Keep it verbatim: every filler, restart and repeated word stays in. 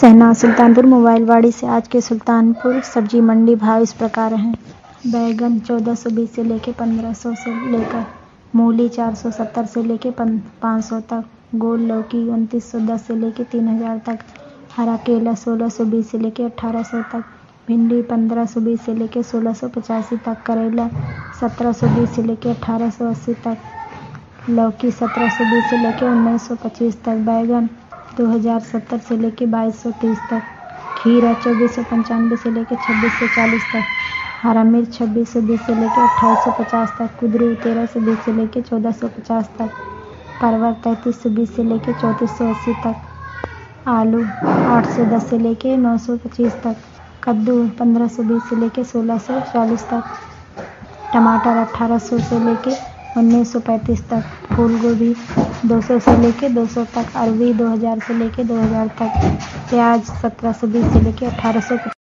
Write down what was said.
शहनाज सुल्तानपुर मोबाइलवाड़ी से आज के सुल्तानपुर सब्जी मंडी भाव इस प्रकार हैं। बैगन चौदह सौ बीस से लेके पंद्रह सौ से लेकर, मूली चार सौ सत्तर से लेके पाँच सौ तक, गोल लौकी उनतीस सौ दस से लेके तीन हज़ार तक, हरा केला सोलह सौ बीस से लेके अठारह सौ तक, भिंडी पंद्रह सौ बीस से लेके सोलह सौ पचासी तक, करेला सत्रह सौ बीस से लेके अठारह सौ अस्सी तक, लौकी सत्रह सौ बीस से लेके उन्नीस सौ पच्चीस तक, बैगन दो हज़ार सत्तर से लेके बाईस सौ तीस तक, खीरा चौबीस सौ पंचानवे से लेके छब्बीस सौ चालीस तक, हरा मिर्च छब्बीस सौ बीस से लेके अट्ठाईस सौ पचास तक, कुंदरू तेरह सौ बीस से लेके चौदह सौ पचास तक, परवल तैंतीस सौ बीस से लेके चौंतीस सौ अस्सी तक, आलू आठ सौ दस से लेके नौ सौ पच्चीस तक, कद्दू पंद्रह सौ बीस से लेके सोलह सौ चालीस तक, टमाटर अठारह सौ से लेके उन्नीस सौ पैंतीस तक, फूल गोभी दो सौ से लेके दो सौ तक, अरवी दो हज़ार से लेके दो हज़ार तक, प्याज सत्रह सौ बीस से लेके अठारह सौ